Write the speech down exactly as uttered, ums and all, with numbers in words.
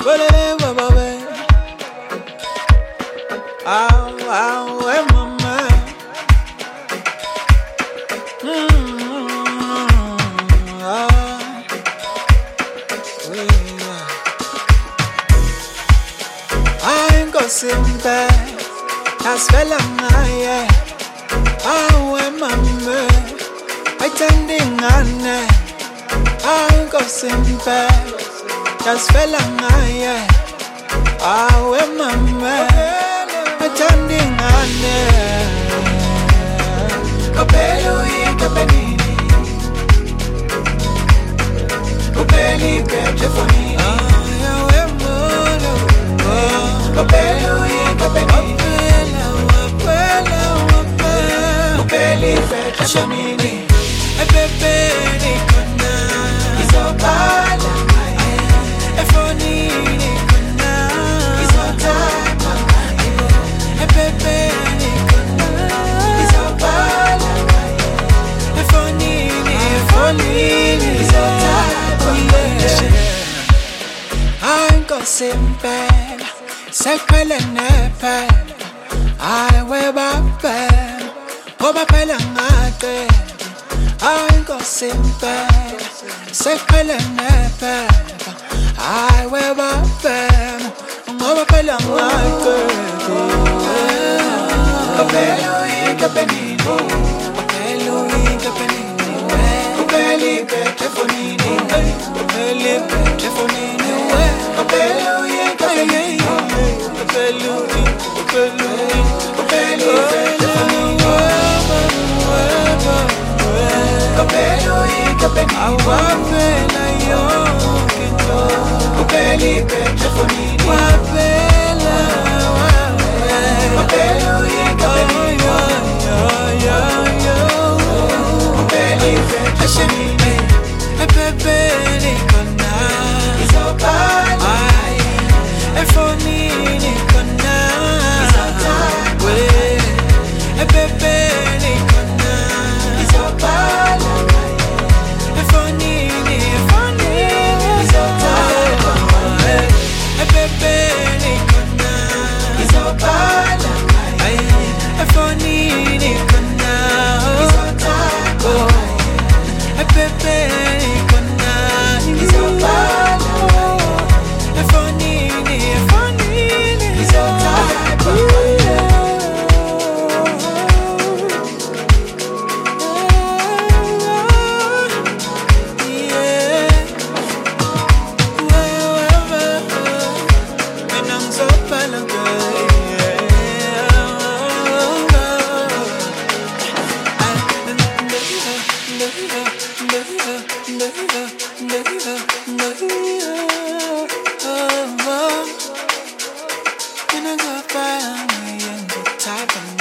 Ow, ow, hey, mama. Mm-hmm. Ah, yeah. I ain't got simple. That's fella, yeah. Oh, hey, mama. I tending on it. I ain't got simple. That's fella, yeah. Oh, hey, mama. Attending on it. Capello e Capenini. Capelli Caponini. Ah, yeah, we're molo. Capello e Capenini. Wapela, wapela, Capelli Caponini. E Pepe di Conna. Isobala. E Fonini Conna. Isotama. E Pepe di Conna. Isobala. E Fonini, e Fonini. Isotama. Anko simple. Sekwele nepe. I wear bape. Oba pela ngate. Anko simple. Sekwele nepe. I wear bape. Oba pela ngate. Capello e Capenini. Capello e Capenini. Capelli Caponini. Capelli Caponini. Capello e Capenini. Capello e Capenini. Capelli Caponini. Capello e Capenini. Wapela yo kito. Capelli Caponini. Wapela, wapela. Capello e Capenini. Capelli Caponini. E Pepe di Conna. Isobala. E Fonini Conna. Isotama. E Pepe di Conna. Isobala. E Fonini, e Fonini. Isotama. E Pepe di Conna. Isobala. E Fonini Conna. Isotama. E Pepe di Conna. Isobala. E Fonini, e Fonini. Isotama. Type of